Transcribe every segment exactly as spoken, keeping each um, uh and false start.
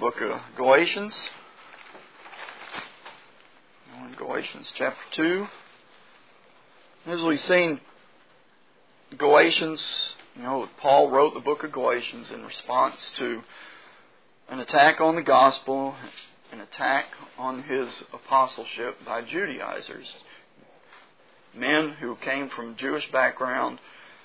book of Galatians. We're in Galatians chapter two. As we've seen, Galatians, you know, Paul wrote the book of Galatians in response to an attack on the gospel, an attack on his apostleship by Judaizers, men who came from Jewish background,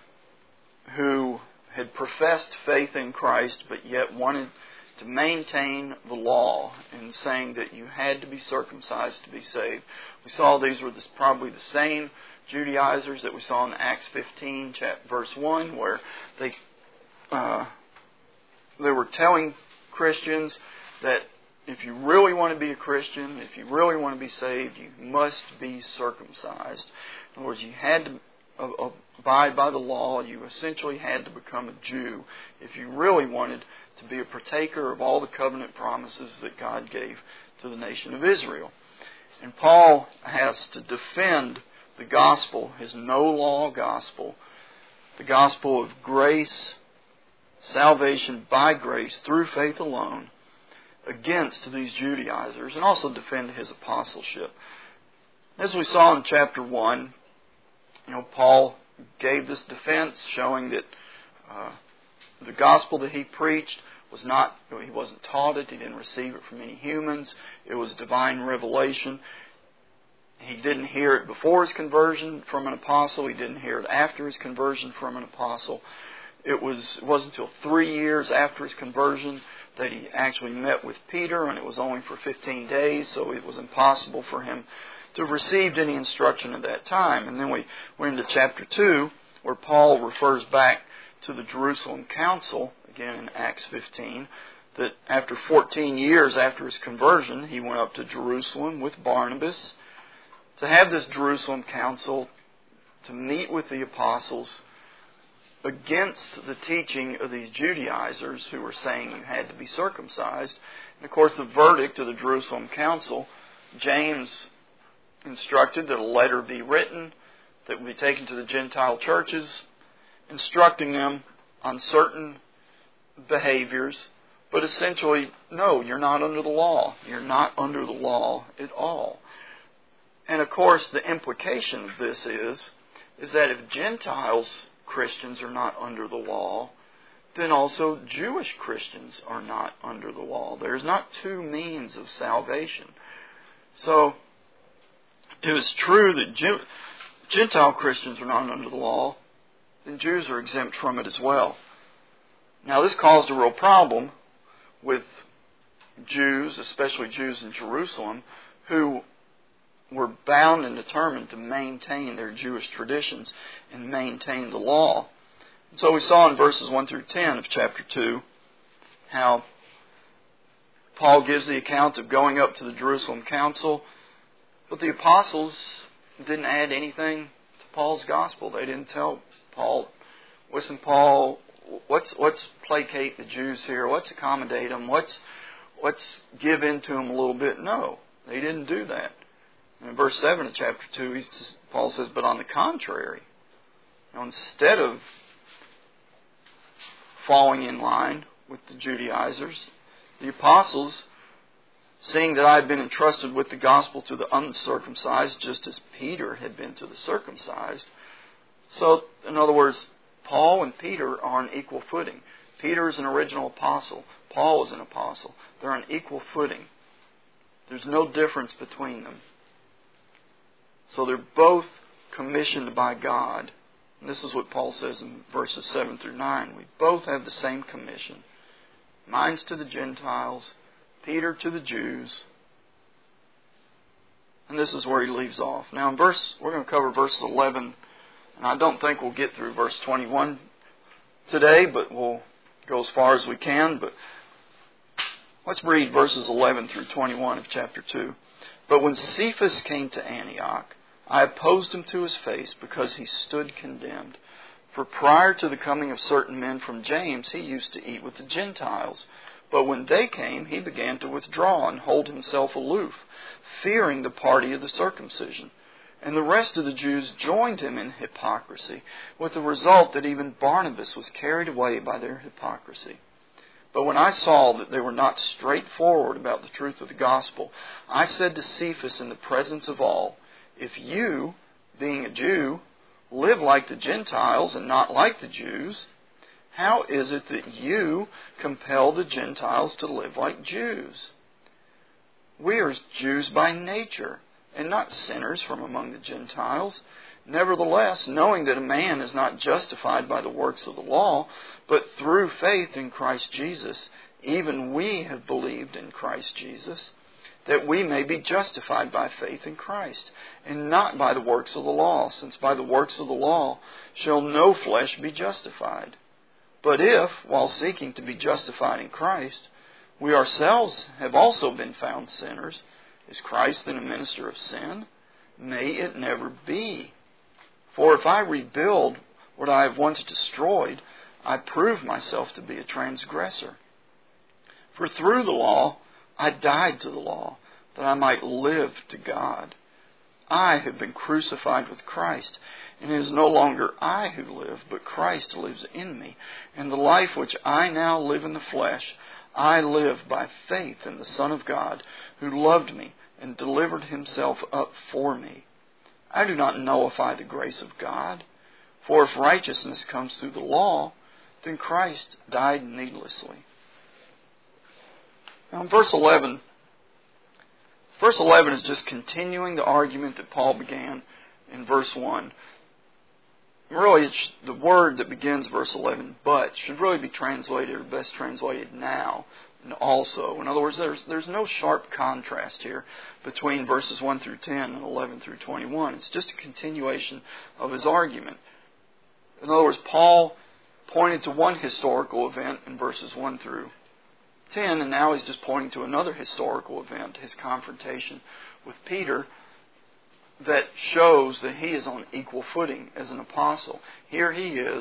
who had professed faith in Christ, but yet wanted to maintain the law and saying that you had to be circumcised to be saved. We saw these were this, probably the same Judaizers that we saw in Acts fifteen, chapter, verse one, where they uh, they were telling Christians that if you really want to be a Christian, if you really want to be saved, you must be circumcised. In other words, you had to abide by the law. You essentially had to become a Jew if you really wanted to be a partaker of all the covenant promises that God gave to the nation of Israel. And Paul has to defend the gospel, his no-law gospel, the gospel of grace, salvation by grace through faith alone, against these Judaizers, and also defend his apostleship. As we saw in chapter one, you know, Paul gave this defense showing that uh, the gospel that he preached was not, he wasn't taught it, he didn't receive it from any humans, it was divine revelation. He didn't hear it before his conversion from an apostle, he didn't hear it after his conversion from an apostle. It, was, it wasn't until three years after his conversion that he actually met with Peter, and it was only for fifteen days, so it was impossible for him to have received any instruction at that time. And then we went into chapter two, where Paul refers back to the Jerusalem Council, again in Acts fifteen, that after fourteen years after his conversion, he went up to Jerusalem with Barnabas to have this Jerusalem Council to meet with the apostles against the teaching of these Judaizers who were saying you had to be circumcised. And of course, the verdict of the Jerusalem Council, James instructed that a letter be written that would be taken to the Gentile churches, instructing them on certain behaviors, but essentially, no, you're not under the law. You're not under the law at all. And of course, the implication of this is, is that if Gentiles Christians are not under the law, then also Jewish Christians are not under the law. There's not two means of salvation. So, if it's true that Jew, Gentile Christians are not under the law, then Jews are exempt from it as well. Now, this caused a real problem with Jews, especially Jews in Jerusalem, who were bound and determined to maintain their Jewish traditions and maintain the law. And so we saw in verses one through ten of chapter two how Paul gives the account of going up to the Jerusalem Council, but the apostles didn't add anything to Paul's gospel. They didn't tell Paul, listen, Paul, let's, let's placate the Jews here. Let's accommodate them. Let's, let's give in to them a little bit. No, they didn't do that. In verse seven of chapter two, he says, Paul says, but on the contrary, you know, instead of falling in line with the Judaizers, the apostles, seeing that I had been entrusted with the gospel to the uncircumcised, just as Peter had been to the circumcised. So, in other words, Paul and Peter are on equal footing. Peter is an original apostle. Paul is an apostle. They're on equal footing. There's no difference between them. So they're both commissioned by God. And this is what Paul says in verses seven through nine. We both have the same commission. Mine's to the Gentiles, Peter to the Jews. And this is where he leaves off. Now in verse, we're going to cover verses eleven, and I don't think we'll get through verse twenty-one today, but we'll go as far as we can. But let's read verses eleven through twenty-one of chapter two. But when Cephas came to Antioch, I opposed him to his face because he stood condemned. For prior to the coming of certain men from James, he used to eat with the Gentiles. But when they came, he began to withdraw and hold himself aloof, fearing the party of the circumcision. And the rest of the Jews joined him in hypocrisy, with the result that even Barnabas was carried away by their hypocrisy. But when I saw that they were not straightforward about the truth of the gospel, I said to Cephas in the presence of all, if you, being a Jew, live like the Gentiles and not like the Jews, how is it that you compel the Gentiles to live like Jews? We are Jews by nature, and not sinners from among the Gentiles. Nevertheless, knowing that a man is not justified by the works of the law, but through faith in Christ Jesus, even we have believed in Christ Jesus, that we may be justified by faith in Christ, and not by the works of the law, since by the works of the law shall no flesh be justified. But if, while seeking to be justified in Christ, we ourselves have also been found sinners, is Christ then a minister of sin? May it never be. For if I rebuild what I have once destroyed, I prove myself to be a transgressor. For through the law I died to the law, that I might live to God. I have been crucified with Christ, and it is no longer I who live, but Christ lives in me. And the life which I now live in the flesh, I live by faith in the Son of God, who loved me and delivered himself up for me. I do not nullify the grace of God, for if righteousness comes through the law, then Christ died needlessly. Now in verse eleven, verse eleven is just continuing the argument that Paul began in verse one. Really, it's the word that begins verse eleven, but, should really be translated, or best translated now, and also. In other words, there's there's no sharp contrast here between verses one through ten and eleven through twenty-one. It's just a continuation of his argument. In other words, Paul pointed to one historical event in verses one through ten, and now he's just pointing to another historical event, his confrontation with Peter, that shows that he is on equal footing as an apostle. Here he is,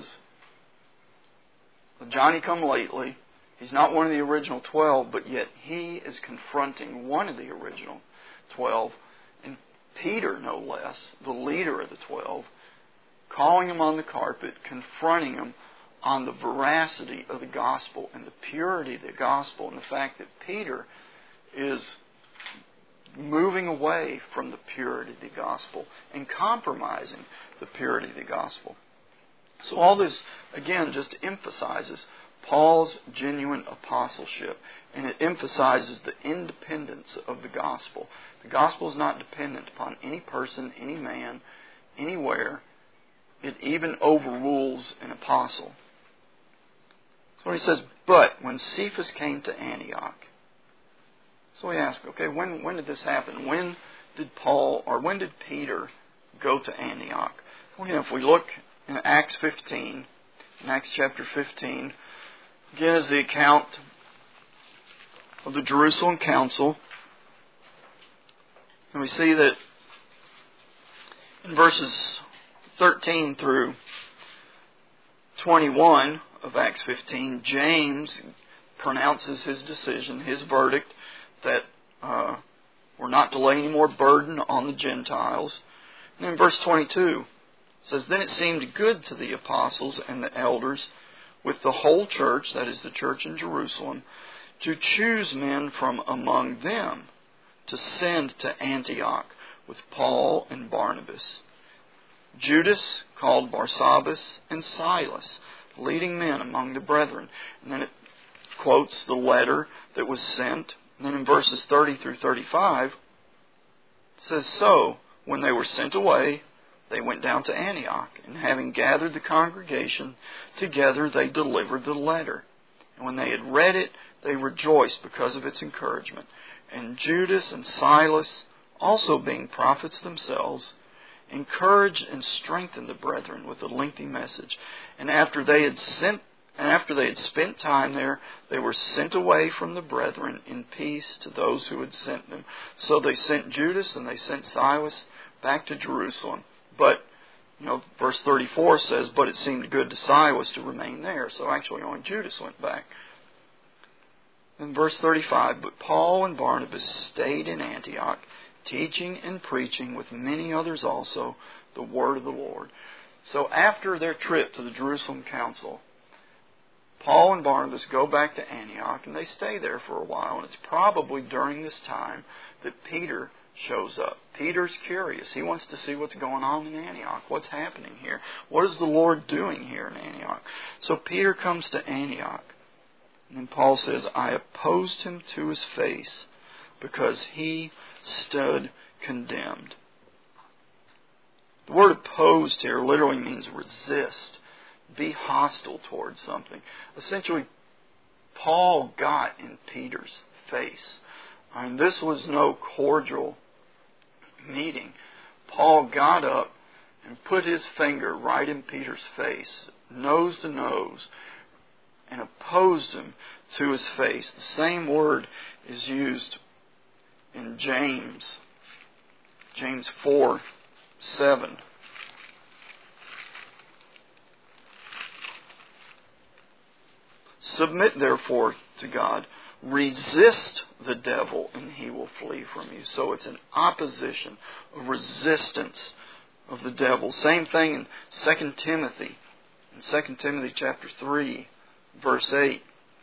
Johnny-come-lately. He's not one of the original twelve, but yet he is confronting one of the original twelve, and Peter, no less, the leader of the twelve, calling him on the carpet, confronting him on the veracity of the gospel and the purity of the gospel, and the fact that Peter is moving away from the purity of the gospel and compromising the purity of the gospel. So all this, again, just emphasizes Paul's genuine apostleship, and it emphasizes the independence of the gospel. The gospel is not dependent upon any person, any man, anywhere. It even overrules an apostle. So he says, but when Cephas came to Antioch. So we ask, okay, when when did this happen? When did Paul, or when did Peter go to Antioch? Well, again, if we look in Acts fifteen, in Acts chapter fifteen, again is the account of the Jerusalem Council. And we see that in verses thirteen through twenty-one of Acts fifteen, James pronounces his decision, his verdict, that uh, we're not to lay any more burden on the Gentiles. And in verse twenty-two, it says, then it seemed good to the apostles and the elders with the whole church, that is the church in Jerusalem, to choose men from among them to send to Antioch with Paul and Barnabas. Judas, called Barsabbas, and Silas, leading men among the brethren. And then it quotes the letter that was sent. And then in verses thirty through thirty-five, it says, so, when they were sent away, they went down to Antioch, and having gathered the congregation together, they delivered the letter. And when they had read it, they rejoiced because of its encouragement. And Judas and Silas, also being prophets themselves, encouraged and strengthened the brethren with a lengthy message. And after they had sent And after they had spent time there, they were sent away from the brethren in peace to those who had sent them. So they sent Judas and they sent Silas back to Jerusalem. But, you know, verse thirty-four says, but it seemed good to Silas to remain there. So actually only Judas went back. In verse thirty-five, but Paul and Barnabas stayed in Antioch, teaching and preaching with many others also the word of the Lord. So after their trip to the Jerusalem Council, Paul and Barnabas go back to Antioch, and they stay there for a while. And it's probably during this time that Peter shows up. Peter's curious. He wants to see what's going on in Antioch. What's happening here? What is the Lord doing here in Antioch? So Peter comes to Antioch. And then Paul says, I opposed him to his face because he stood condemned. The word opposed here literally means resist. Be hostile towards something. Essentially, Paul got in Peter's face. I mean, this was no cordial meeting. Paul got up and put his finger right in Peter's face, nose to nose, and opposed him to his face. The same word is used in James, James four seven. Submit therefore to God. Resist the devil and he will flee from you. So it's an opposition, a resistance of the devil. Same thing in Second Timothy. In Second Timothy chapter three, verse eight.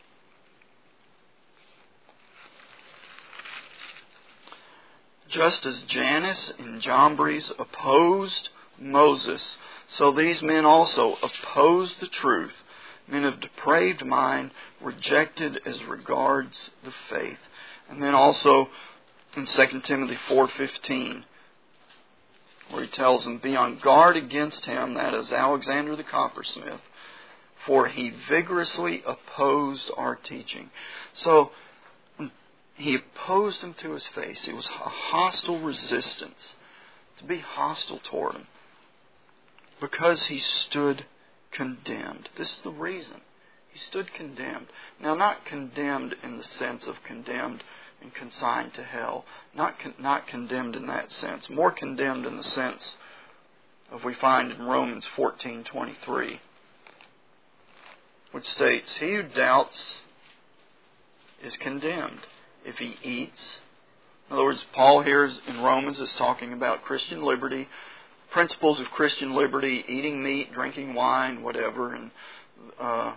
Just as Jannes and Jambres opposed Moses, so these men also opposed the truth. Men of depraved mind, rejected as regards the faith. And then also in Second Timothy four fifteen, where he tells them, be on guard against him, that is Alexander the coppersmith, for he vigorously opposed our teaching. So he opposed him to his face. It was a hostile resistance, to be hostile toward him, because he stood condemned. This is the reason. He stood condemned. Now, not condemned in the sense of condemned and consigned to hell. Not con- not condemned in that sense. More condemned in the sense of we find in Romans fourteen twenty-three, which states, he who doubts is condemned if he eats. In other words, Paul here is, in Romans is talking about Christian liberty, principles of Christian liberty, eating meat, drinking wine, whatever, and uh,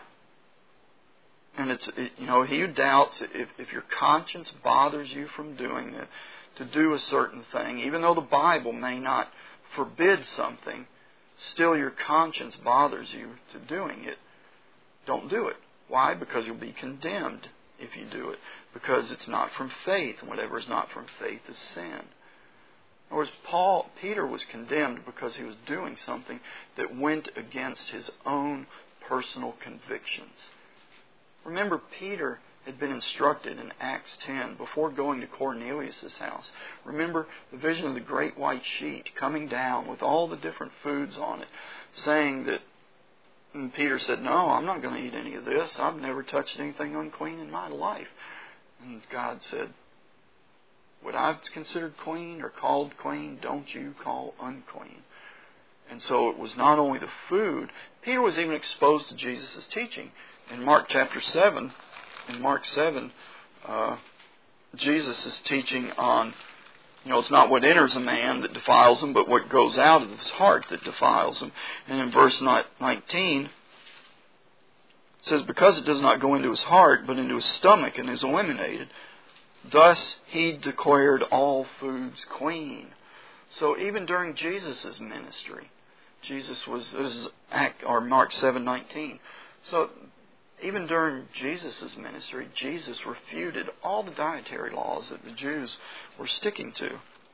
and it's it, you know he who doubts, if if your conscience bothers you from doing it, to do a certain thing, even though the Bible may not forbid something, still your conscience bothers you to doing it. Don't do it. Why? Because you'll be condemned if you do it, because it's not from faith, and whatever is not from faith is sin. In other words, Paul, Peter was condemned because he was doing something that went against his own personal convictions. Remember, Peter had been instructed in Acts ten before going to Cornelius' house. Remember the vision of the great white sheet coming down with all the different foods on it, saying that, and Peter said, no, I'm not going to eat any of this. I've never touched anything unclean in my life. And God said, what I've considered clean or called clean, don't you call unclean. And so it was not only the food. Peter was even exposed to Jesus' teaching. In Mark chapter seven, in Mark seven, uh, Jesus is teaching on, you know, it's not what enters a man that defiles him, but what goes out of his heart that defiles him. And in verse nineteen, it says, because it does not go into his heart, but into his stomach and is eliminated, thus he declared all foods clean. So even during Jesus' ministry, Jesus was, this is Act, or Mark seven nineteen. So even during Jesus' ministry, Jesus refuted all the dietary laws that the Jews were sticking to.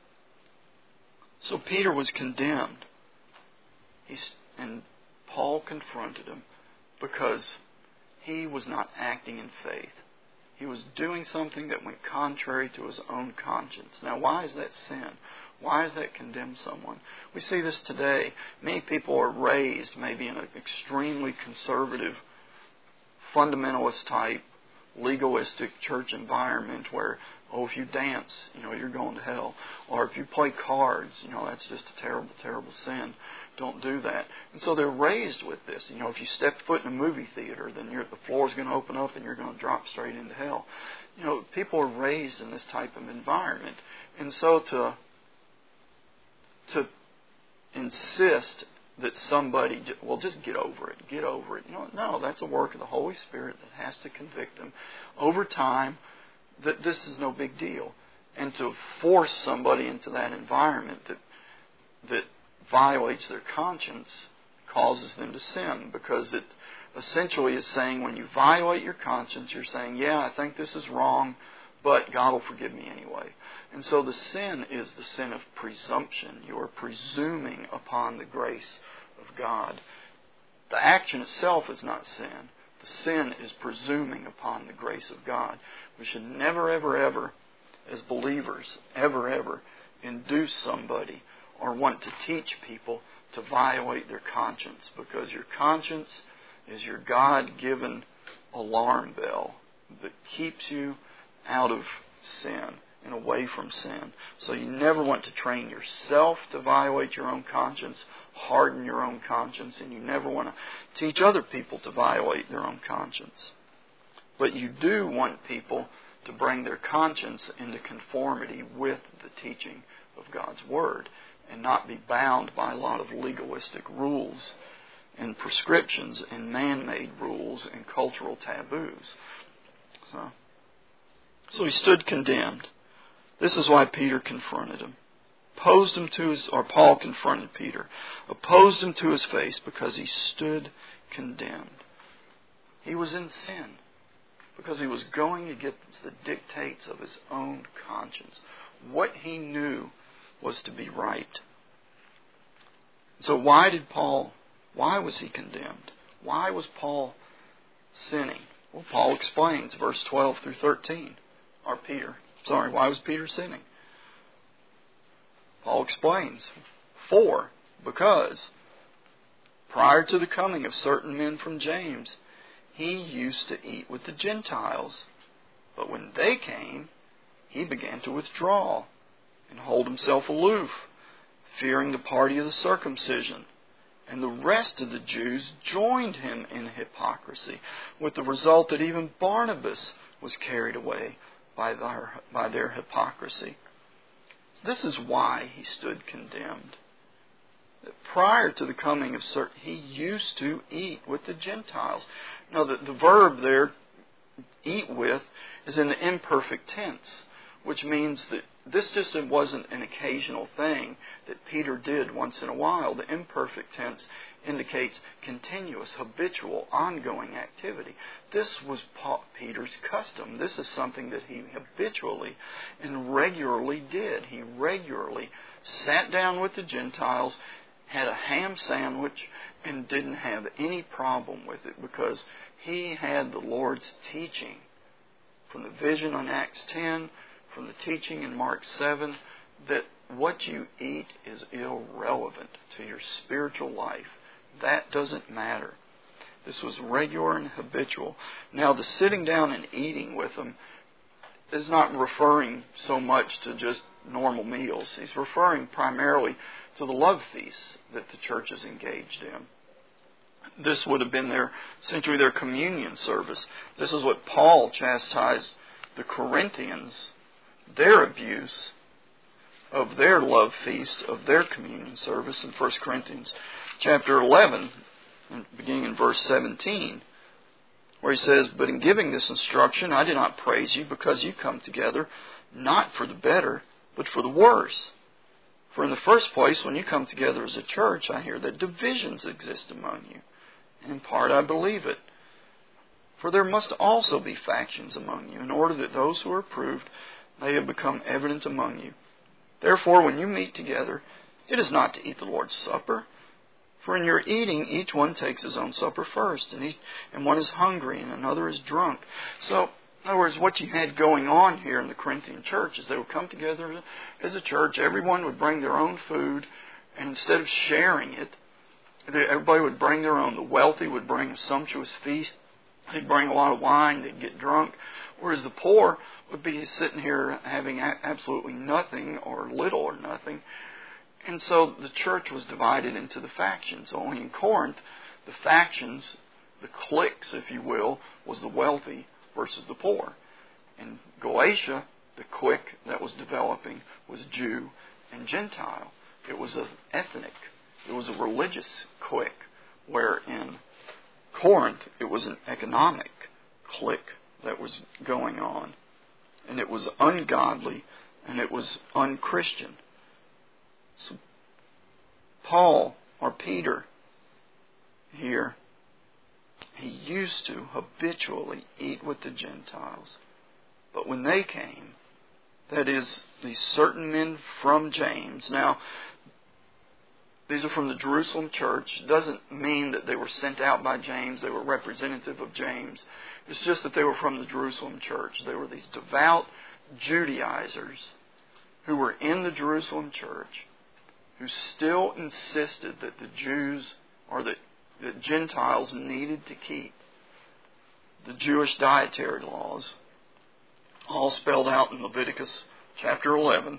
So Peter was condemned. He's, and Paul confronted him because he was not acting in faith. He was doing something that went contrary to his own conscience. Now, why is that sin? Why does that condemn someone? We see this today. Many people are raised maybe in an extremely conservative, fundamentalist type, legalistic church environment where, oh, if you dance, you know, you're going to hell. Or if you play cards, you know, that's just a terrible, terrible sin. Don't do that. And so they're raised with this. You know, if you step foot in a movie theater, then you're, the floor's going to open up and you're going to drop straight into hell. You know, people are raised in this type of environment. And so to, to insist that somebody, well, just get over it, get over it. You know, no, that's a work of the Holy Spirit that has to convict them over time that this is no big deal. And to force somebody into that environment that that violates their conscience causes them to sin, because it essentially is saying when you violate your conscience, you're saying, yeah, I think this is wrong, but God will forgive me anyway. And so the sin is the sin of presumption. You are presuming upon the grace of God. The action itself is not sin. The sin is presuming upon the grace of God. We should never, ever, ever, as believers, ever, ever induce somebody or want to teach people to violate their conscience, because your conscience is your God-given alarm bell that keeps you out of sin and away from sin. So you never want to train yourself to violate your own conscience, harden your own conscience, and you never want to teach other people to violate their own conscience. But you do want people to bring their conscience into conformity with the teaching of God's Word and not be bound by a lot of legalistic rules and prescriptions and man-made rules and cultural taboos. So, so he stood condemned. This is why Peter confronted him. Opposed him to his, or Paul confronted Peter. Opposed him to his face because he stood condemned. He was in sin because he was going against the dictates of his own conscience. What he knew was to be right. So why did Paul, why was he condemned? Why was Paul sinning? Well, Paul explains, verse twelve through thirteen. Or Peter, sorry, why was Peter sinning? Paul explains, for, because, prior to the coming of certain men from James, he used to eat with the Gentiles. But when they came, he began to withdraw and hold himself aloof, fearing the party of the circumcision. And the rest of the Jews joined him in hypocrisy, with the result that even Barnabas was carried away by their, by their hypocrisy. This is why he stood condemned. Prior to the coming of certain, he used to eat with the Gentiles. Now, the, the verb there, eat with, is in the imperfect tense, which means that this just wasn't an occasional thing that Peter did once in a while. The imperfect tense indicates continuous, habitual, ongoing activity. This was Paul, Peter's custom. This is something that he habitually and regularly did. He regularly sat down with the Gentiles, had a ham sandwich, and didn't have any problem with it because he had the Lord's teaching from the vision on Acts ten, from the teaching in Mark seven, that what you eat is irrelevant to your spiritual life. That doesn't matter. This was regular and habitual. Now, the sitting down and eating with them is not referring so much to just normal meals. He's referring primarily to the love feasts that the church is engaged in. This would have been their, essentially their communion service. This is what Paul chastised the Corinthians, their abuse of their love feast, of their communion service in First Corinthians chapter eleven, beginning in verse seventeen, where he says, "But in giving this instruction, I did not praise you because you come together not for the better, but for the worse. For in the first place, when you come together as a church, I hear that divisions exist among you. And in part I believe it. For there must also be factions among you, in order that those who are approved may have become evident among you. Therefore, when you meet together, it is not to eat the Lord's Supper. For in your eating, each one takes his own supper first, and, each, and one is hungry, and another is drunk." So, in other words, what you had going on here in the Corinthian church is they would come together as a church, everyone would bring their own food, and instead of sharing it, everybody would bring their own. The wealthy would bring a sumptuous feast. They'd bring a lot of wine, they'd get drunk, whereas the poor would be sitting here having absolutely nothing or little or nothing. And so the church was divided into the factions. Only in Corinth, the factions, the cliques, if you will, was the wealthy versus the poor. In Galatia, the clique that was developing was Jew and Gentile. It was an ethnic it was a religious clique, where in Corinth it was an economic clique that was going on. And it was ungodly and it was unchristian. So Paul, or Peter here, he used to habitually eat with the Gentiles. But when they came, that is, these certain men from James. Now, these are from the Jerusalem church. It doesn't mean that they were sent out by James. They were representative of James. It's just that they were from the Jerusalem church. They were these devout Judaizers who were in the Jerusalem church, who still insisted that the Jews, or that, that Gentiles needed to keep the Jewish dietary laws, all spelled out in Leviticus chapter eleven.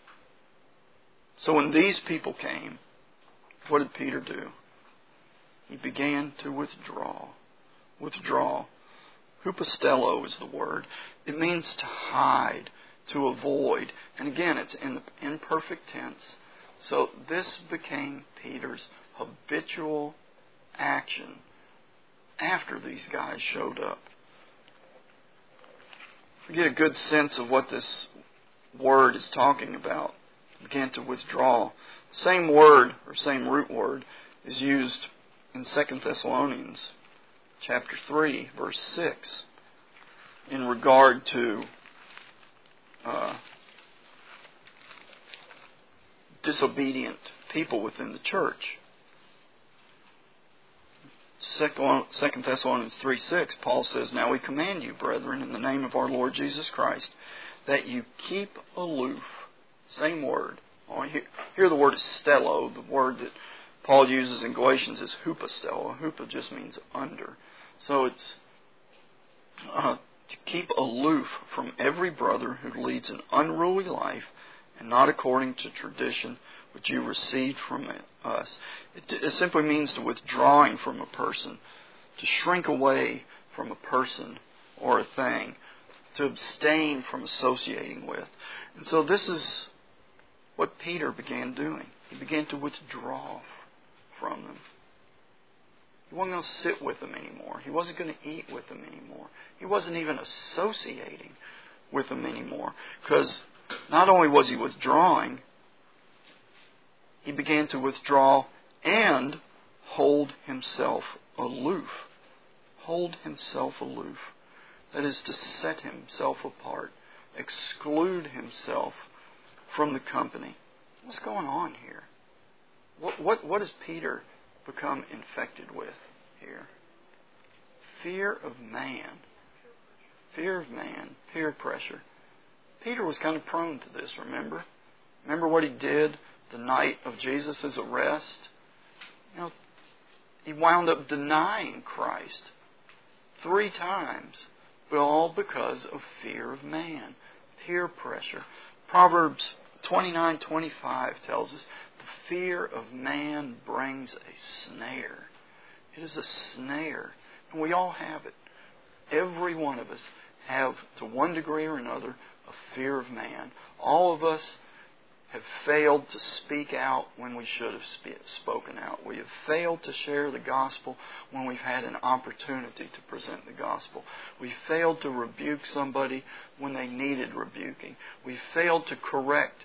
So when these people came, what did Peter do? He began to withdraw. Withdraw. Hupostello is the word. It means to hide, to avoid. And again, it's in the imperfect tense. So this became Peter's habitual action after these guys showed up. We get a good sense of what this word is talking about. Began to withdraw. Same word, or same root word, is used in Second Thessalonians chapter three, verse six, in regard to uh, disobedient people within the church. Second Thessalonians three six, Paul says, "Now we command you, brethren, in the name of our Lord Jesus Christ, that you keep aloof." Same word. Oh, here, here the word is stello. The word that Paul uses in Galatians is hupostello. Hupa just means under. So it's uh, to keep aloof from every brother who leads an unruly life and not according to tradition which you received from us. It, it simply means to withdrawing from a person, to shrink away from a person or a thing, to abstain from associating with. And so this is what Peter began doing. He began to withdraw from them. He wasn't going to sit with them anymore. He wasn't going to eat with them anymore. He wasn't even associating with them anymore. Because not only was he withdrawing, he began to withdraw and hold himself aloof. Hold himself aloof. That is to set himself apart. Exclude himself from the company. What's going on here? What, what, what has Peter become infected with here? Fear of man. Fear of man. Peer pressure. Peter was kind of prone to this, remember? Remember what he did the night of Jesus' arrest? You know, he wound up denying Christ three times, but all because of fear of man. Peer pressure. Proverbs twenty-nine twenty-five tells us, the fear of man brings a snare. It is a snare. And we all have it. Every one of us have, to one degree or another, a fear of man. All of us have failed to speak out when we should have sp- spoken out. We have failed to share the gospel when we've had an opportunity to present the gospel. We failed to rebuke somebody when they needed rebuking. We failed to correct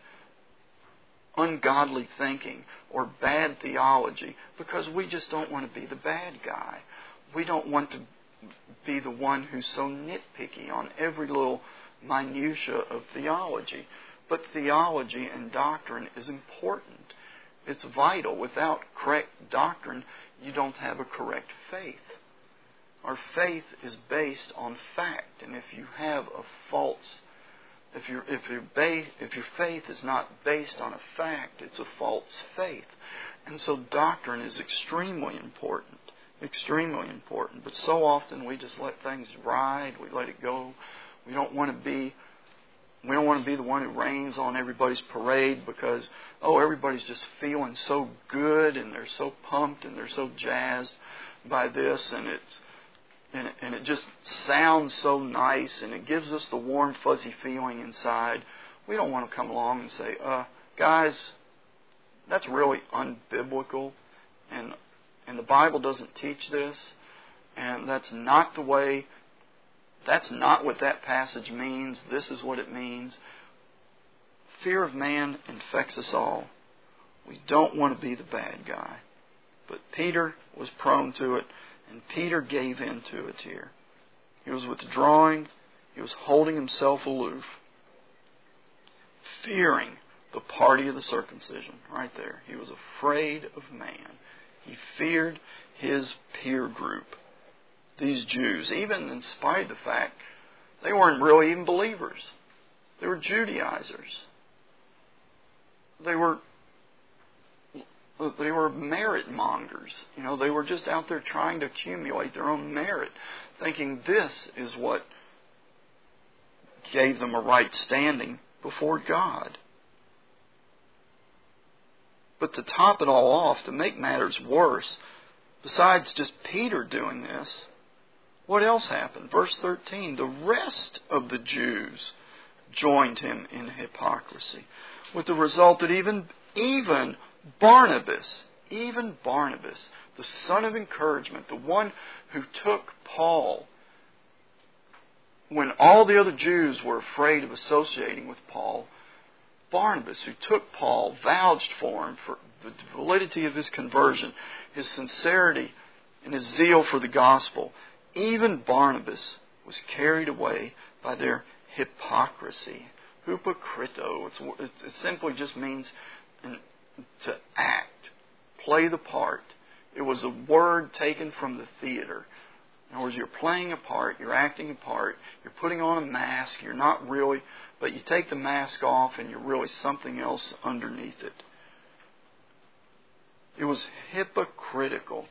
ungodly thinking or bad theology because we just don't want to be the bad guy. We don't want to be the one who's so nitpicky on every little minutia of theology. But theology and doctrine is important. It's vital. Without correct doctrine, you don't have a correct faith. Our faith is based on fact, and if you have a false, if your if your ba- if your faith is not based on a fact, it's a false faith. And so doctrine is extremely important, extremely important. But so often we just let things ride. We let it go. We don't want to be. We don't want to be the one who rains on everybody's parade because, oh, everybody's just feeling so good and they're so pumped and they're so jazzed by this, and it's and it, and it just sounds so nice and it gives us the warm, fuzzy feeling inside. We don't want to come along and say, uh, guys, That's really unbiblical, and and the Bible doesn't teach this, and that's not the way, that's not what that passage means. This is what it means. Fear of man infects us all. We don't want to be the bad guy. But Peter was prone to it, and Peter gave in to it here. He was withdrawing. He was holding himself aloof, fearing the party of the circumcision. Right there. He was afraid of man. He feared his peer group, these Jews, even in spite of the fact they weren't really even believers. They were Judaizers. They were they were merit mongers. You know, they were just out there trying to accumulate their own merit, thinking this is what gave them a right standing before God. But to top it all off, to make matters worse, besides just Peter doing this, what else happened? Verse thirteen, the rest of the Jews joined him in hypocrisy, with the result that even, even Barnabas, even Barnabas, the son of encouragement, the one who took Paul, when all the other Jews were afraid of associating with Paul, Barnabas, who took Paul, vouched for him for the validity of his conversion, his sincerity, and his zeal for the gospel. Even Barnabas was carried away by their hypocrisy. Hypocrito. It's, it simply just means to act, play the part. It was a word taken from the theater. In other words, you're playing a part, you're acting a part, you're putting on a mask, you're not really, but you take the mask off and you're really something else underneath it. It was hypocritical.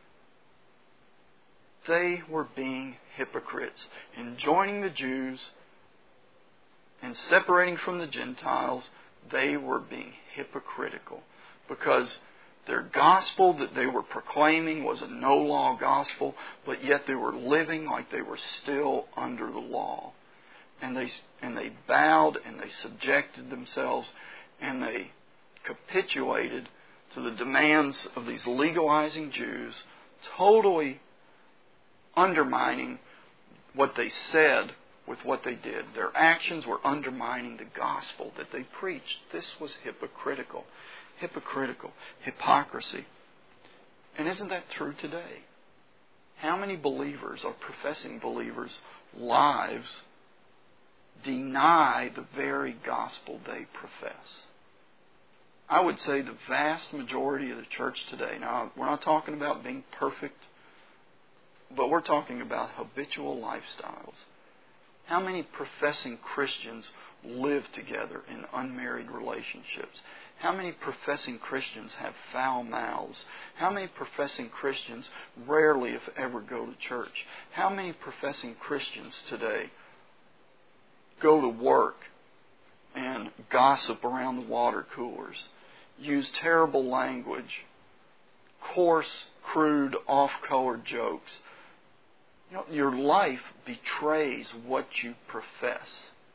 They were being hypocrites in joining the Jews and separating from the Gentiles. They were being hypocritical because their gospel that they were proclaiming was a no-law gospel, but yet they were living like they were still under the law. And they and they bowed and they subjected themselves and they capitulated to the demands of these legalizing Jews, totally undermining what they said with what they did. Their actions were undermining the gospel that they preached. This was hypocritical. Hypocritical. Hypocrisy. And isn't that true today? How many believers or professing believers' lives deny the very gospel they profess? I would say the vast majority of the church today, now we're not talking about being perfect, but we're talking about habitual lifestyles. How many professing Christians live together in unmarried relationships? How many professing Christians have foul mouths? How many professing Christians rarely, if ever, go to church? How many professing Christians today go to work and gossip around the water coolers, use terrible language, coarse, crude, off-colored jokes? You know, your life betrays what you profess.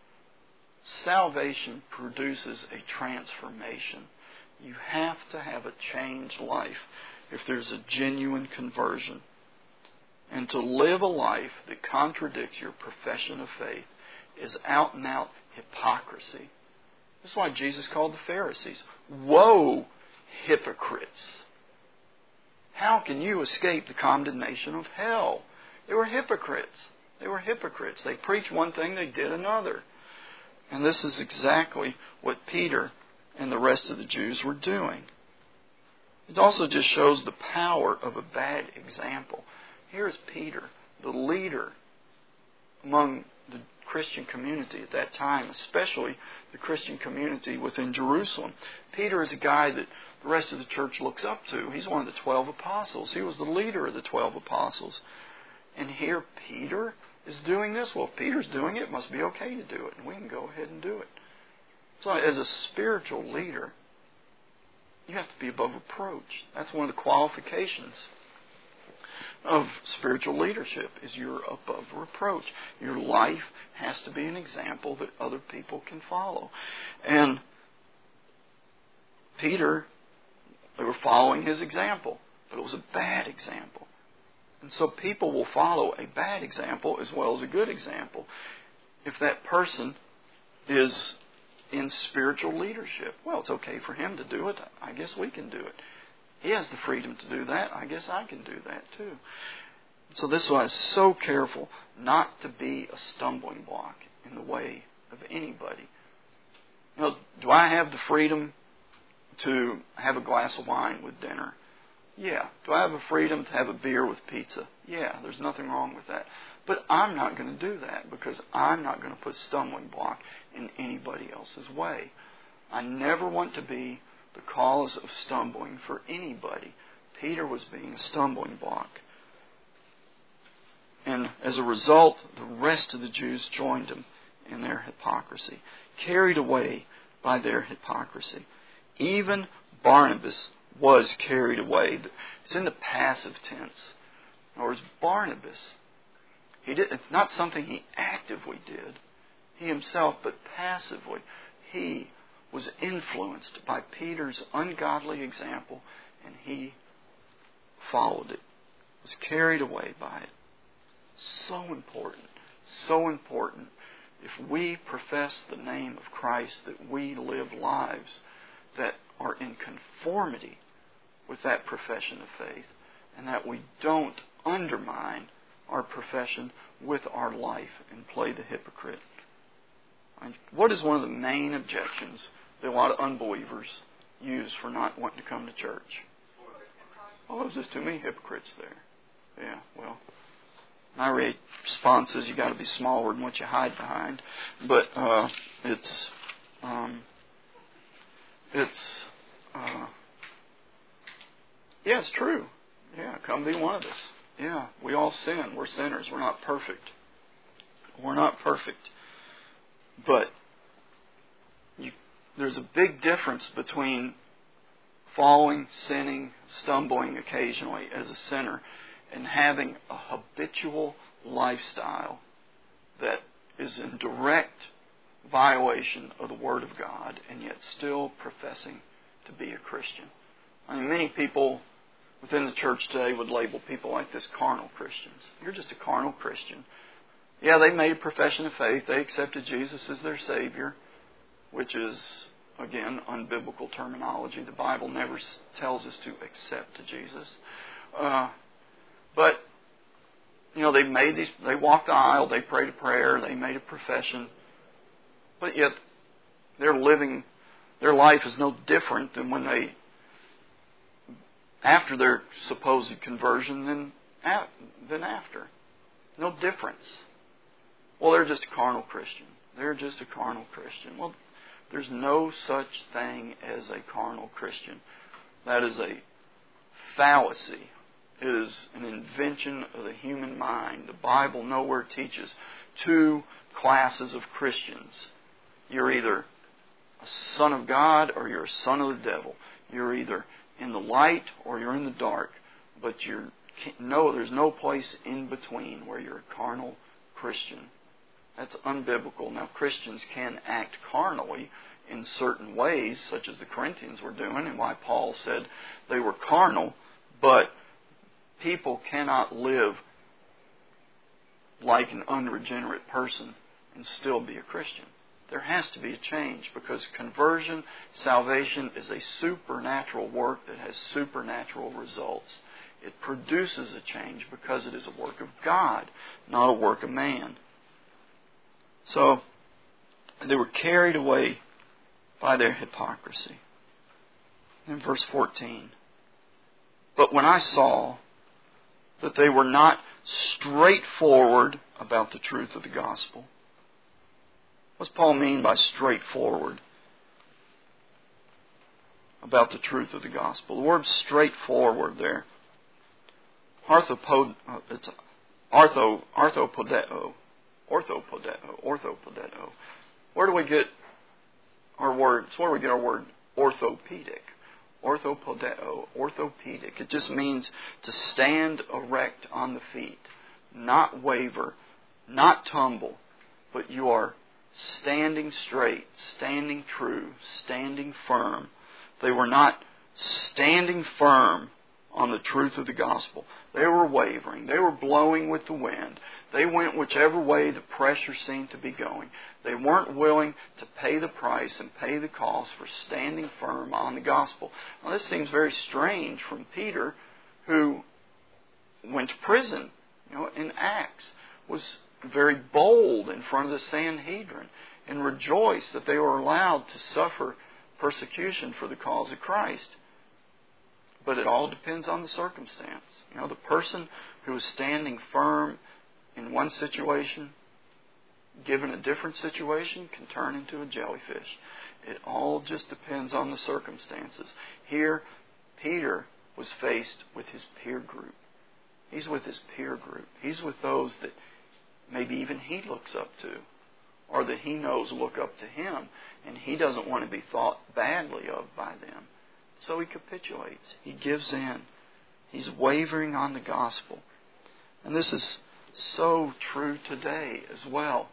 Salvation produces a transformation. You have to have a changed life if there's a genuine conversion. And to live a life that contradicts your profession of faith is out and out hypocrisy. That's why Jesus called the Pharisees, "Woe, hypocrites! How can you escape the condemnation of hell?" They were hypocrites. They were hypocrites. They preached one thing, they did another. And this is exactly what Peter and the rest of the Jews were doing. It also just shows the power of a bad example. Here's Peter, the leader among the Christian community at that time, especially the Christian community within Jerusalem. Peter is a guy that the rest of the church looks up to. He's one of the twelve apostles. He was the leader of the twelve apostles. And here Peter is doing this. Well, if Peter's doing it, it must be okay to do it. And we can go ahead and do it. So as a spiritual leader, you have to be above reproach. That's one of the qualifications of spiritual leadership, is you're above reproach. Your life has to be an example that other people can follow. And Peter They were following his example, but it was a bad example. And so people will follow a bad example as well as a good example. If that person is in spiritual leadership, well, it's okay for him to do it. I guess we can do it. He has the freedom to do that. I guess I can do that too. So this is why I'm so careful not to be a stumbling block in the way of anybody. You know, do I have the freedom to have a glass of wine with dinner? Yeah. Do I have the freedom to have a beer with pizza? Yeah, there's nothing wrong with that. But I'm not going to do that because I'm not going to put stumbling block in anybody else's way. I never want to be the cause of stumbling for anybody. Peter was being a stumbling block. And as a result, the rest of the Jews joined him in their hypocrisy, carried away by their hypocrisy. Even Barnabas was carried away. It's in the passive tense. In other words, Barnabas, he did, it's not something he actively did, he himself, but passively. He was influenced by Peter's ungodly example, and he followed it, was carried away by it. So important, so important. If we profess the name of Christ, that we live lives that are in conformity with that profession of faith, and that we don't undermine our profession with our life and play the hypocrite. And what is one of the main objections that a lot of unbelievers use for not wanting to come to church? Oh, there's just too many hypocrites there. Yeah, well, my response is you got to be smaller than what you hide behind. But uh, it's um, it's uh, yeah, it's true. Yeah, come be one of us. Yeah, we all sin. We're sinners. We're not perfect. We're not perfect. But you, there's a big difference between falling, sinning, stumbling occasionally as a sinner, and having a habitual lifestyle that is in direct violation of the Word of God, and yet still professing to be a Christian. I mean, many people within the church today would label people like this carnal Christians. You're just a carnal Christian. Yeah, they made a profession of faith. They accepted Jesus as their Savior, which is, again, unbiblical terminology. The Bible never tells us to accept Jesus. Uh, but, you know, they made these, they walked the aisle, they prayed a prayer, they made a profession, but yet they're living, their life is no different than when they, after their supposed conversion than, than after. No difference. Well, they're just a carnal Christian. They're just a carnal Christian. Well, there's no such thing as a carnal Christian. That is a fallacy. It is an invention of the human mind. The Bible nowhere teaches two classes of Christians. You're either a son of God or you're a son of the devil. You're either in the light or you're in the dark. But you're no, there's no place in between where you're a carnal Christian. That's unbiblical. Now, Christians can act carnally in certain ways, such as the Corinthians were doing, and why Paul said they were carnal, but people cannot live like an unregenerate person and still be a Christian. There has to be a change, because conversion, salvation, is a supernatural work that has supernatural results. It produces a change because it is a work of God, not a work of man. So, they were carried away by their hypocrisy. In verse fourteen, but when I saw that they were not straightforward about the truth of the gospel. What's Paul mean by straightforward about the truth of the gospel? The word straightforward there, arthopod, uh, it's artho, arthopodeo, orthopodeo, orthopodeo. Where do we get our word? It's where we get our word orthopedic. Orthopodeo, orthopedic. It just means to stand erect on the feet, not waver, not tumble, but you are standing straight, standing true, standing firm. They were not standing firm on the truth of the gospel. They were wavering. They were blowing with the wind. They went whichever way the pressure seemed to be going. They weren't willing to pay the price and pay the cost for standing firm on the gospel. Now, this seems very strange from Peter, who went to prison, you know, in Acts, was very bold in front of the Sanhedrin and rejoiced that they were allowed to suffer persecution for the cause of Christ. But it all depends on the circumstance. You know, the person who is standing firm in one situation, given a different situation, can turn into a jellyfish. It all just depends on the circumstances. Here, Peter was faced with his peer group. He's with his peer group. He's with those that maybe even he looks up to, or that he knows look up to him, and he doesn't want to be thought badly of by them. So he capitulates. He gives in. He's wavering on the gospel. And this is so true today as well.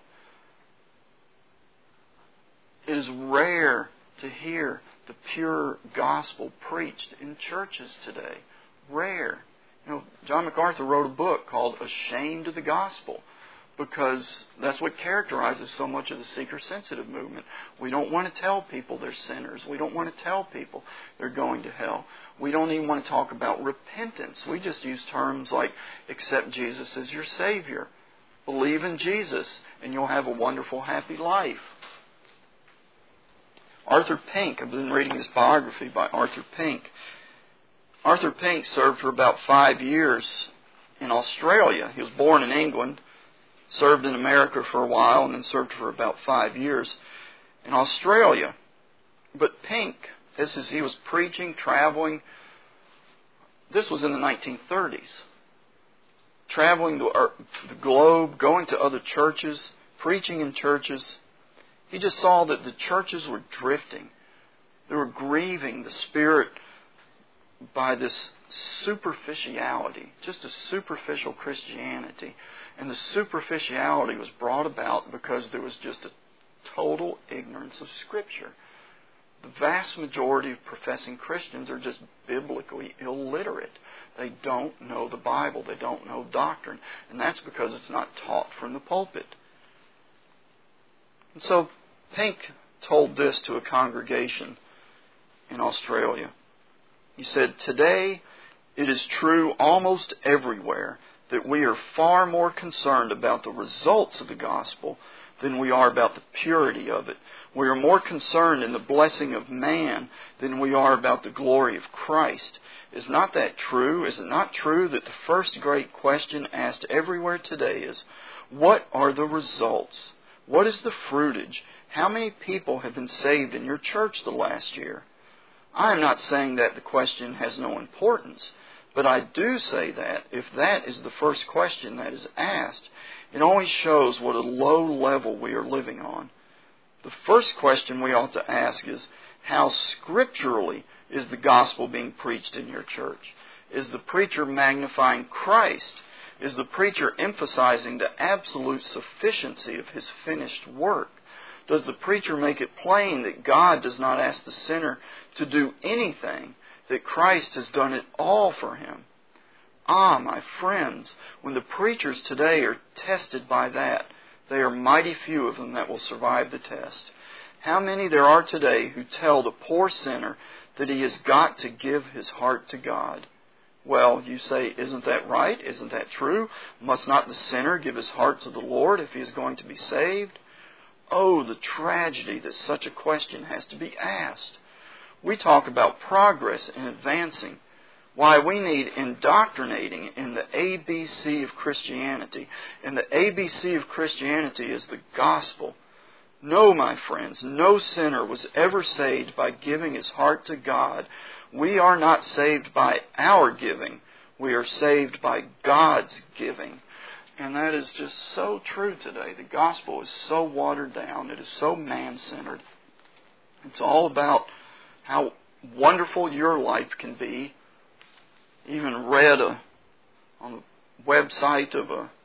It is rare to hear the pure gospel preached in churches today. Rare. You know, John MacArthur wrote a book called Ashamed of the Gospel, because that's what characterizes so much of the seeker-sensitive movement. We don't want to tell people they're sinners. We don't want to tell people they're going to hell. We don't even want to talk about repentance. We just use terms like, accept Jesus as your Savior. Believe in Jesus, and you'll have a wonderful, happy life. Arthur Pink, I've been reading this biography by Arthur Pink. Arthur Pink served for about five years in Australia. He was born in England, served in America for a while, and then served for about five years in Australia. But Pink, this is, he was preaching, traveling. This was in the nineteen thirties. Traveling the, the globe, going to other churches, preaching in churches. He just saw that the churches were drifting. They were grieving the Spirit by this superficiality, just a superficial Christianity. And the superficiality was brought about because there was just a total ignorance of Scripture. The vast majority of professing Christians are just biblically illiterate. They don't know the Bible. They don't know doctrine. And that's because it's not taught from the pulpit. And so Pink told this to a congregation in Australia. He said, "Today it is true almost everywhere that we are far more concerned about the results of the gospel than we are about the purity of it. We are more concerned in the blessing of man than we are about the glory of Christ. Is not that true? Is it not true that the first great question asked everywhere today is, what are the results? What is the fruitage? How many people have been saved in your church the last year? I am not saying that the question has no importance, but I do say that if that is the first question that is asked, it only shows what a low level we are living on. The first question we ought to ask is, how scripturally is the gospel being preached in your church? Is the preacher magnifying Christ? Is the preacher emphasizing the absolute sufficiency of his finished work? Does the preacher make it plain that God does not ask the sinner to do anything, that Christ has done it all for him? Ah, my friends, when the preachers today are tested by that, they are mighty few of them that will survive the test. How many there are today who tell the poor sinner that he has got to give his heart to God? Well, you say, isn't that right? Isn't that true? Must not the sinner give his heart to the Lord if he is going to be saved? Oh, the tragedy that such a question has to be asked. We talk about progress and advancing. Why, we need indoctrinating in the A B C of Christianity. And the A B C of Christianity is the gospel. No, my friends, no sinner was ever saved by giving his heart to God. We are not saved by our giving. We are saved by God's giving. And that is just so true today. The gospel is so watered down. It is so man-centered. It's all about how wonderful your life can be. Even read a, on the website of a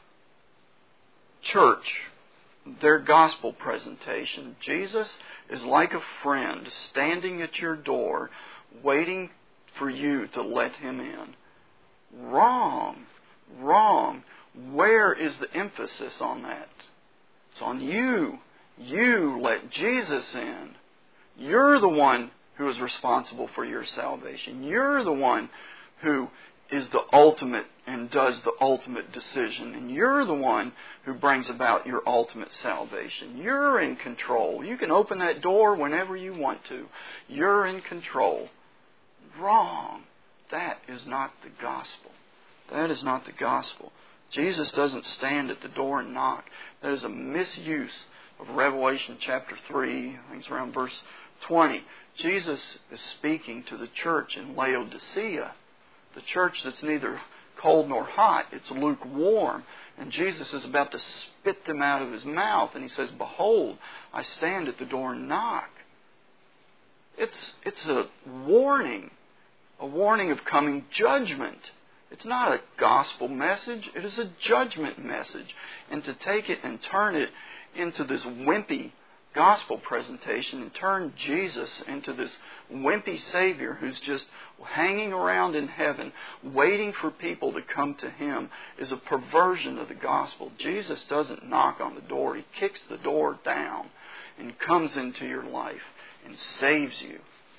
church, their gospel presentation. Jesus is like a friend standing at your door, waiting for you to let Him in. Wrong. Wrong. Where is the emphasis on that? It's on you. You let Jesus in. You're the one who is responsible for your salvation. You're the one who is the ultimate and does the ultimate decision. And you're the one who brings about your ultimate salvation. You're in control. You can open that door whenever you want to. You're in control. Wrong. That is not the gospel. That is not the gospel. Jesus doesn't stand at the door and knock. That is a misuse of Revelation chapter three. I think it's around verse twenty. Jesus is speaking to the church in Laodicea. The church that's neither cold nor hot. It's lukewarm. And Jesus is about to spit them out of His mouth. And He says, behold, I stand at the door and knock. It's, it's a warning. A warning of coming judgment. It's not a gospel message. It is a judgment message. And to take it and turn it into this wimpy gospel presentation and turn Jesus into this wimpy Savior who's just hanging around in heaven waiting for people to come to Him is a perversion of the gospel. Jesus doesn't knock on the door. He kicks the door down and comes into your life and saves you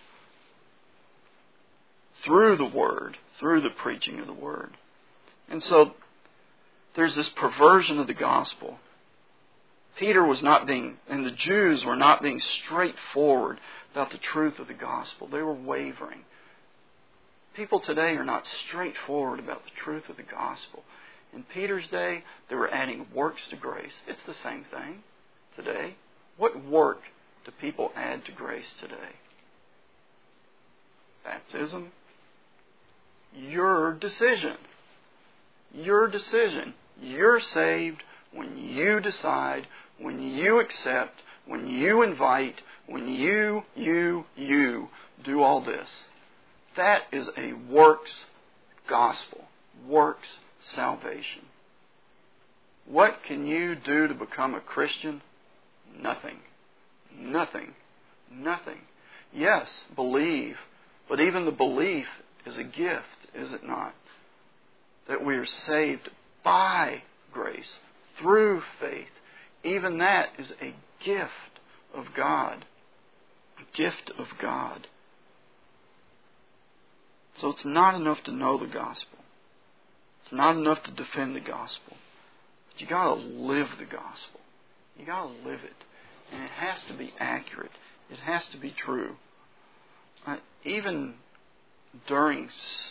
through the Word, through the preaching of the Word. And so there's this perversion of the gospel. Peter was not being, and the Jews were not being straightforward about the truth of the gospel. They were wavering. People today are not straightforward about the truth of the gospel. In Peter's day, they were adding works to grace. It's the same thing today. What work do people add to grace today? Baptism. Your decision. Your decision. You're saved when you decide, when you accept, when you invite, when you, you, you do all this. That is a works gospel. Works salvation. What can you do to become a Christian? Nothing. Nothing. Nothing. Yes, believe. But even the belief is a gift, is it not? That we are saved by grace, through faith. Even that is a gift of God. A gift of God. So it's not enough to know the gospel. It's not enough to defend the gospel. But you got to live the gospel. You got to live it. And it has to be accurate. It has to be true. Uh, even during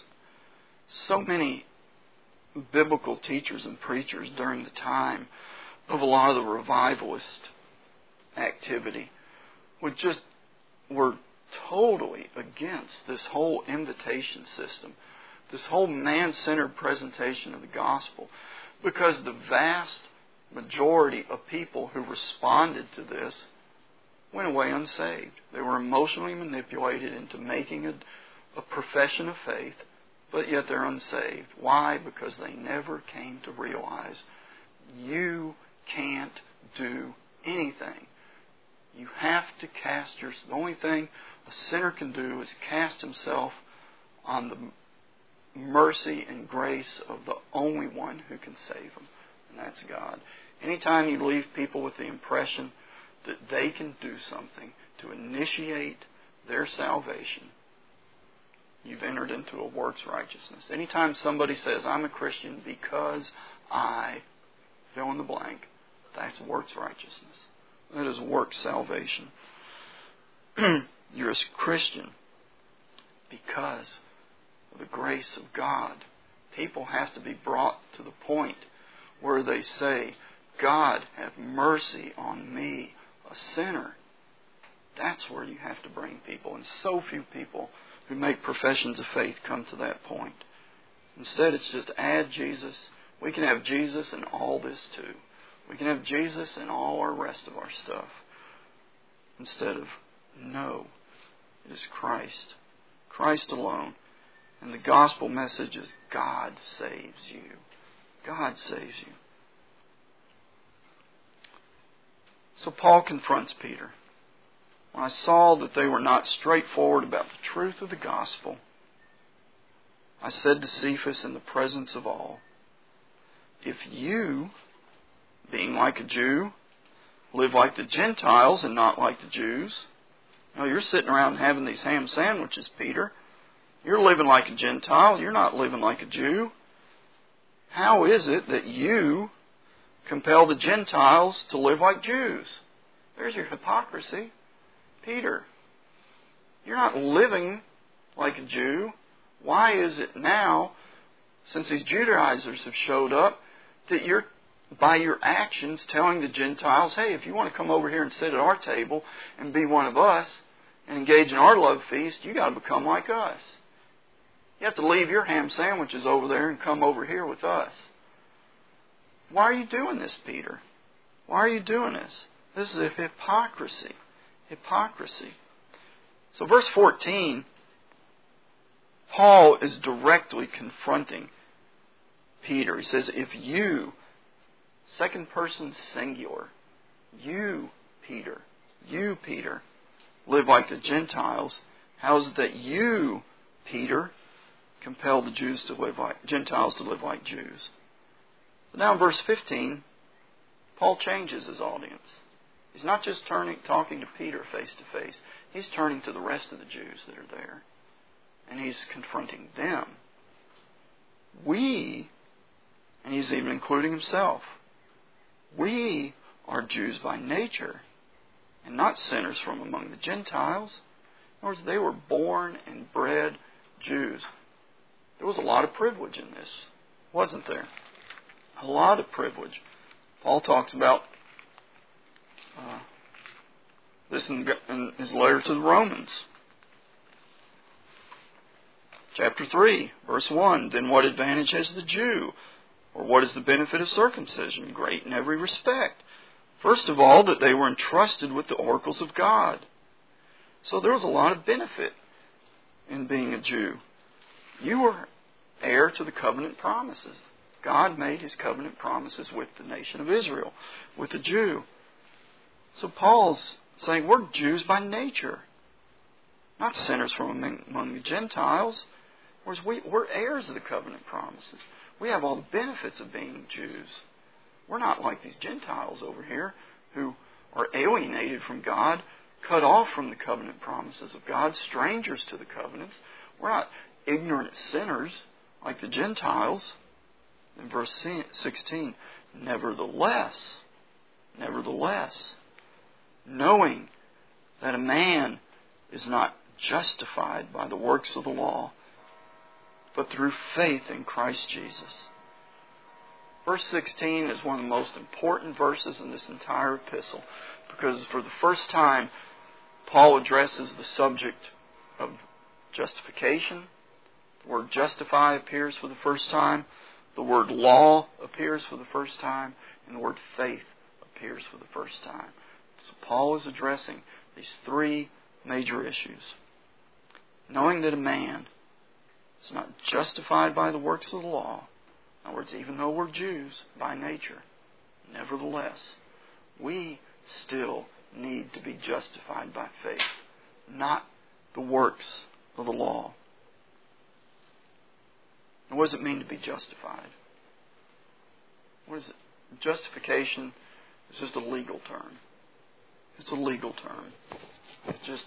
so many biblical teachers and preachers during the time of a lot of the revivalist activity would just were totally against this whole invitation system, this whole man-centered presentation of the gospel, because the vast majority of people who responded to this went away unsaved. They were emotionally manipulated into making a, a profession of faith, but yet they're unsaved. Why? Because they never came to realize you can't do anything. You have to cast your... The only thing a sinner can do is cast himself on the mercy and grace of the only one who can save him, and that's God. Anytime you leave people with the impression that they can do something to initiate their salvation, you've entered into a works righteousness. Anytime somebody says, I'm a Christian because I fill in the blank, that's works righteousness. That is works salvation. You're a Christian because of the grace of God. People have to be brought to the point where they say, God, have mercy on me, a sinner. That's where you have to bring people. And so few people who make professions of faith come to that point. Instead, it's just add Jesus. We can have Jesus in all this too. We can have Jesus in all our rest of our stuff. Instead of, no, it is Christ. Christ alone. And the gospel message is God saves you. God saves you. So Paul confronts Peter. I I saw that they were not straightforward about the truth of the gospel, I said to Cephas in the presence of all, if you, being like a Jew, live like the Gentiles and not like the Jews. Now, you're sitting around having these ham sandwiches, Peter. You're living like a Gentile. You're not living like a Jew. How is it that you compel the Gentiles to live like Jews? There's your hypocrisy. Peter, you're not living like a Jew. Why is it now, since these Judaizers have showed up, that you're, by your actions, telling the Gentiles, hey, if you want to come over here and sit at our table and be one of us and engage in our love feast, you got to become like us. You have to leave your ham sandwiches over there and come over here with us. Why are you doing this, Peter? Why are you doing this? This is a hypocrisy. Hypocrisy. So verse fourteen, Paul is directly confronting Peter. He says, if you, second person singular, you, Peter, you, Peter, live like the Gentiles, how is it that you, Peter, compel the Jews to live like Gentiles to live like Jews? But now in verse fifteen, Paul changes his audience. He's not just turning, talking to Peter face to face. He's turning to the rest of the Jews that are there. And he's confronting them. We, and he's even including himself, we are Jews by nature and not sinners from among the Gentiles. In other words, they were born and bred Jews. There was a lot of privilege in this, wasn't there? A lot of privilege. Paul talks about uh, this in, in his letter to the Romans. Chapter three, verse one, then what advantage has the Jew? Or what is the benefit of circumcision? Great in every respect. First of all, that they were entrusted with the oracles of God. So there was a lot of benefit in being a Jew. You were heir to the covenant promises. God made His covenant promises with the nation of Israel, with the Jew. So Paul's saying we're Jews by nature, not sinners from among, among the Gentiles. Whereas we, we're heirs of the covenant promises. We have all the benefits of being Jews. We're not like these Gentiles over here who are alienated from God, cut off from the covenant promises of God, strangers to the covenants. We're not ignorant sinners like the Gentiles. In verse sixteen, nevertheless, nevertheless, knowing that a man is not justified by the works of the law, but through faith in Christ Jesus. Verse sixteen is one of the most important verses in this entire epistle, because for the first time, Paul addresses the subject of justification. The word justify appears for the first time. The word law appears for the first time. And the word faith appears for the first time. So Paul is addressing these three major issues. Knowing that a man is not justified by the works of the law. In other words, even though we're Jews by nature, nevertheless, we still need to be justified by faith, not the works of the law. And what does it mean to be justified? What is it? Justification is just a legal term. It's a legal term. It just,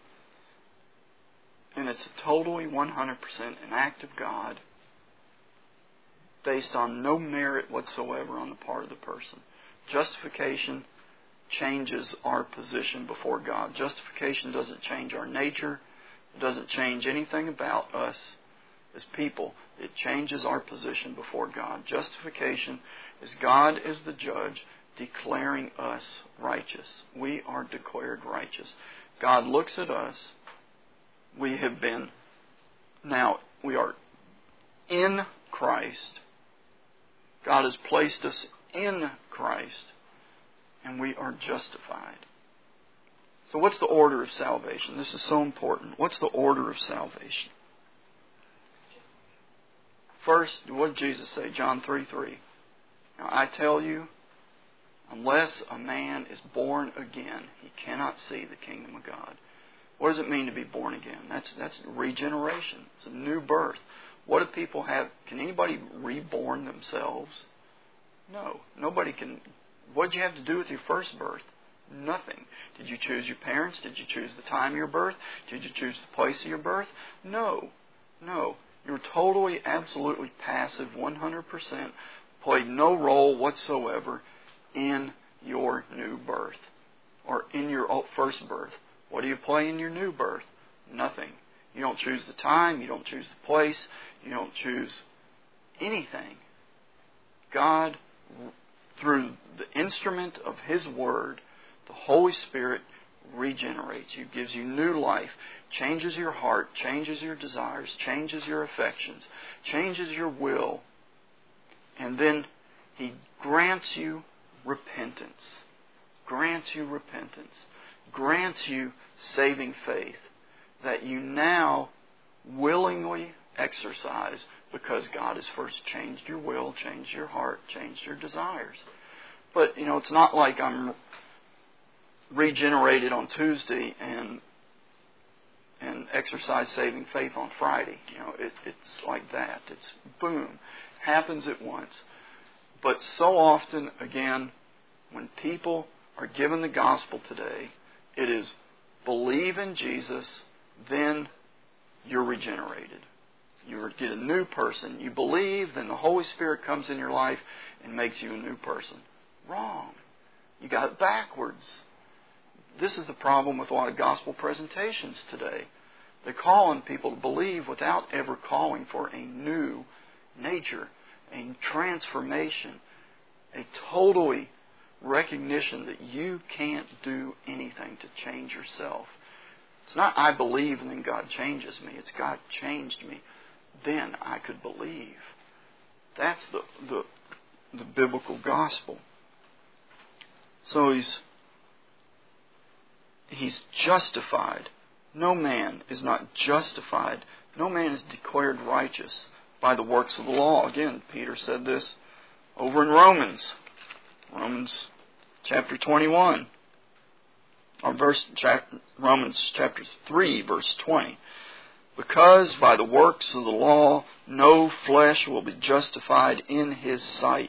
and it's totally one hundred percent an act of God based on no merit whatsoever on the part of the person. Justification changes our position before God. Justification doesn't change our nature. It doesn't change anything about us as people. It changes our position before God. Justification is God as the judge declaring us righteous. We are declared righteous. God looks at us. We have been, now we are in Christ. God has placed us in Christ, and we are justified. So what's the order of salvation? This is so important. What's the order of salvation? First, what did Jesus say? John three three. Now I tell you, Unless a man is born again, he cannot see the kingdom of God. What does it mean to be born again? That's that's regeneration. It's a new birth. What do people have? Can anybody reborn themselves? No. Nobody can. What did you have to do with your first birth? Nothing. Did you choose your parents? Did you choose the time of your birth? Did you choose the place of your birth? No. No. You were totally, absolutely passive, one hundred percent. Played no role whatsoever in your new birth or in your first birth. What do you play in your new birth? Nothing. You don't choose the time. You don't choose the place. You don't choose anything. God, through the instrument of His Word, the Holy Spirit regenerates you, gives you new life, changes your heart, changes your desires, changes your affections, changes your will, and then He grants you repentance, grants you repentance, grants you saving faith that you now willingly exercise because God has first changed your will, changed your heart, changed your desires. But, you know, it's not like I'm regenerated on Tuesday and and exercise saving faith on Friday. You know, it, it's like that. It's boom, happens at once. But so often, again, when people are given the gospel today, it is believe in Jesus, then you're regenerated. You get a new person. You believe, then the Holy Spirit comes in your life and makes you a new person. Wrong. You got it backwards. This is the problem with a lot of gospel presentations today. They call on people to believe without ever calling for a new nature, a transformation, a totally recognition that you can't do anything to change yourself. It's not I believe and then God changes me. It's God changed me. Then I could believe. That's the the, the biblical gospel. So he's he's justified. No man is not justified. No man is declared righteous by the works of the law. Again, Peter said this over in Romans. Romans chapter twenty-one. Or verse, chapter, Romans chapter three, verse twenty. Because by the works of the law no flesh will be justified in his sight.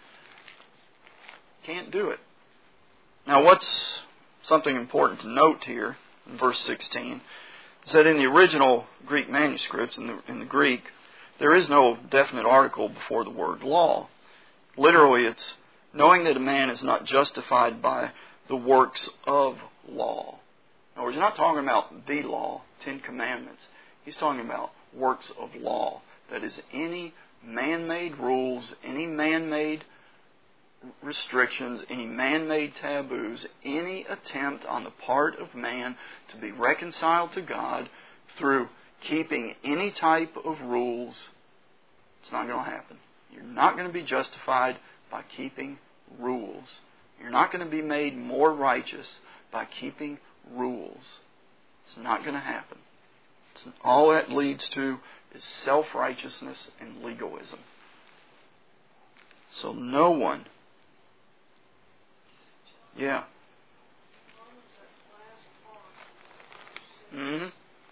Can't do it. Now what's something important to note here in verse sixteen is that in the original Greek manuscripts, in the, in the Greek, there is no definite article before the word law. Literally, it's knowing that a man is not justified by the works of law. In other words, he's not talking about the law, Ten Commandments. He's talking about works of law. That is, any man-made rules, any man-made restrictions, any man-made taboos, any attempt on the part of man to be reconciled to God through keeping any type of rules. It's not going to happen. You're not going to be justified by keeping rules. You're not going to be made more righteous by keeping rules. It's not going to happen. It's, all that leads to is self-righteousness and legalism. So no one. Yeah. Mm-hmm.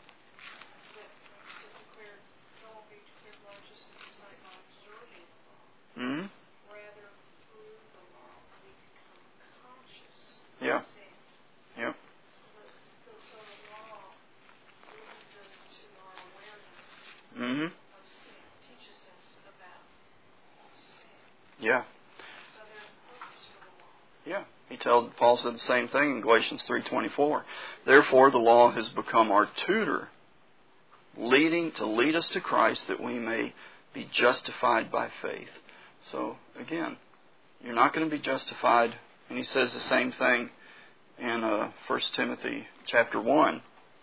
Mm-hmm. Yeah. Yeah. Mm-hmm. Yeah. Yeah. He tells Paul said the same thing in Galatians three twenty-four. Therefore the law has become our tutor, leading to lead us to Christ that we may be justified by faith. So again, you're not going to be justified. And he says the same thing in uh, First Timothy chapter one.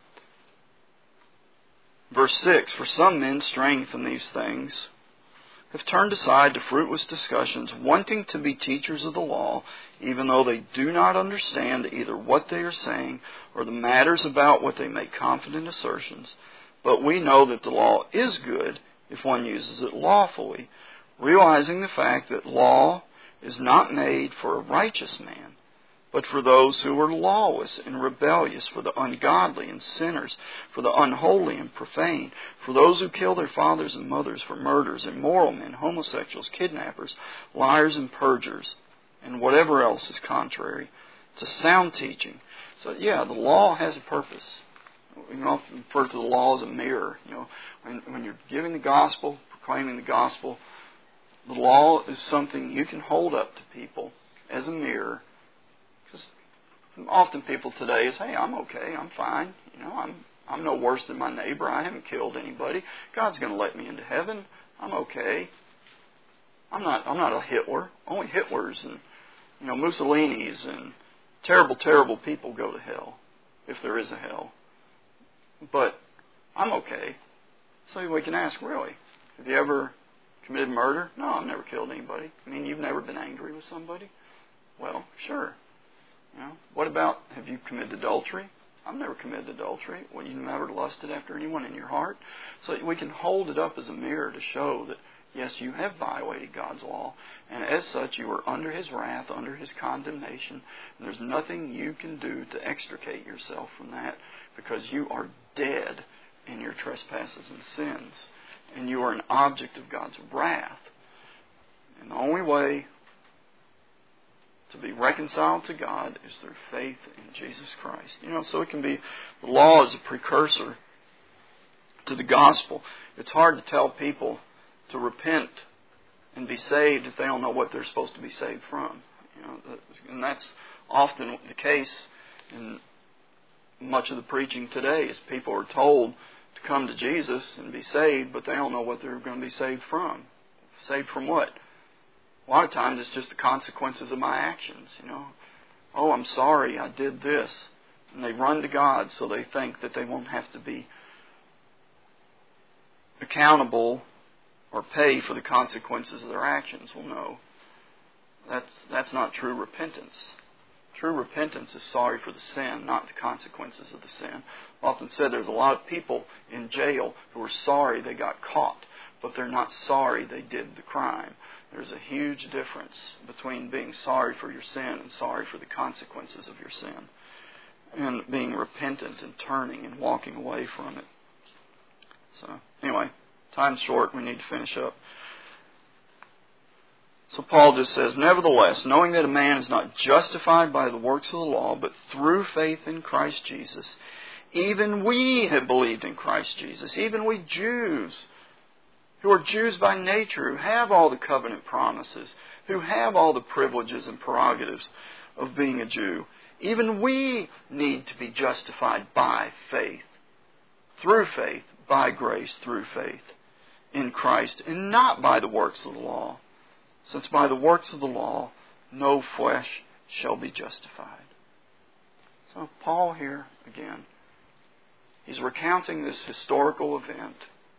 Verse six, for some men straying from these things have turned aside to fruitless discussions, wanting to be teachers of the law, even though they do not understand either what they are saying or the matters about what they make confident assertions. But we know that the law is good if one uses it lawfully, realizing the fact that law is not made for a righteous man, but for those who are lawless and rebellious, for the ungodly and sinners, for the unholy and profane, for those who kill their fathers and mothers, for murderers, immoral men, homosexuals, kidnappers, liars and perjurers, and whatever else is contrary to sound teaching. So, yeah, the law has a purpose. We can often refer to the law as a mirror. You know, when, when you're giving the gospel, proclaiming the gospel, the law is something you can hold up to people as a mirror. Because often people today say, "Hey, I'm okay, I'm fine. You know, I'm I'm no worse than my neighbor. I haven't killed anybody. God's going to let me into heaven. I'm okay. I'm not I'm not a Hitler. Only Hitlers and you know Mussolinis and terrible, terrible people go to hell, if there is a hell. But I'm okay." So we can ask, really, have you ever committed murder? No, I've never killed anybody. I mean, you've never been angry with somebody? Well, sure. You know, what about, have you committed adultery? I've never committed adultery. Well, you've never lusted after anyone in your heart? So we can hold it up as a mirror to show that, yes, you have violated God's law, and as such, you are under His wrath, under His condemnation, and there's nothing you can do to extricate yourself from that, because you are dead in your trespasses and sins, and you are an object of God's wrath. And the only way to be reconciled to God is through faith in Jesus Christ. You know, so it can be, the law is a precursor to the gospel. It's hard to tell people to repent and be saved if they don't know what they're supposed to be saved from. You know, and that's often the case in much of the preaching today, is people are told to come to Jesus and be saved, but they don't know what they're going to be saved from. Saved from what? A lot of times it's just the consequences of my actions, you know. Oh, I'm sorry, I did this. And they run to God so they think that they won't have to be accountable or pay for the consequences of their actions. Well, no. That's, that's not true repentance. True repentance is sorry for the sin, not the consequences of the sin. I've often said there's a lot of people in jail who are sorry they got caught, but they're not sorry they did the crime. There's a huge difference between being sorry for your sin and sorry for the consequences of your sin, and being repentant and turning and walking away from it. So, anyway, time's short. We need to finish up. So Paul just says, "Nevertheless, knowing that a man is not justified by the works of the law, but through faith in Christ Jesus, even we have believed in Christ Jesus, even we Jews, who are Jews by nature, who have all the covenant promises, who have all the privileges and prerogatives of being a Jew, even we need to be justified by faith, through faith, by grace, through faith in Christ, and not by the works of the law. Since by the works of the law, no flesh shall be justified." So Paul here, again, he's recounting this historical event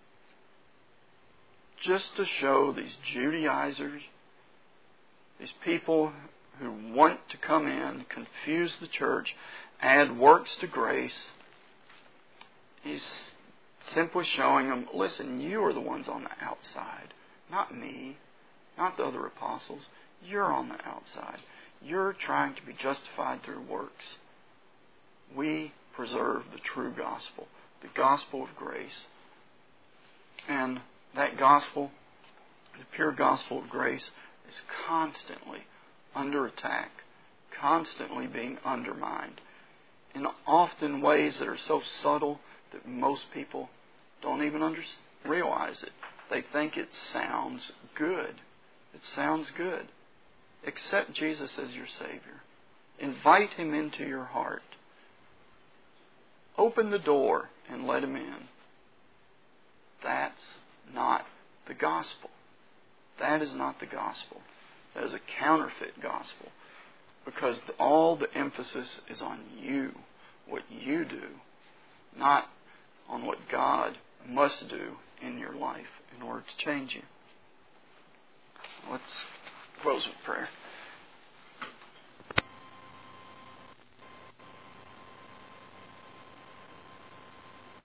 just to show these Judaizers, these people who want to come in, confuse the church, add works to grace. He's simply showing them, listen, you are the ones on the outside, not me. Not the other apostles. You're on the outside. You're trying to be justified through works. We preserve the true gospel, the gospel of grace. And that gospel, the pure gospel of grace, is constantly under attack, constantly being undermined, in often ways that are so subtle that most people don't even under- realize it. They think it sounds good. It sounds good. Accept Jesus as your Savior. Invite Him into your heart. Open the door and let Him in. That's not the gospel. That is not the gospel. That is a counterfeit gospel. Because all the emphasis is on you, what you do, not on what God must do in your life in order to change you. Let's close with prayer.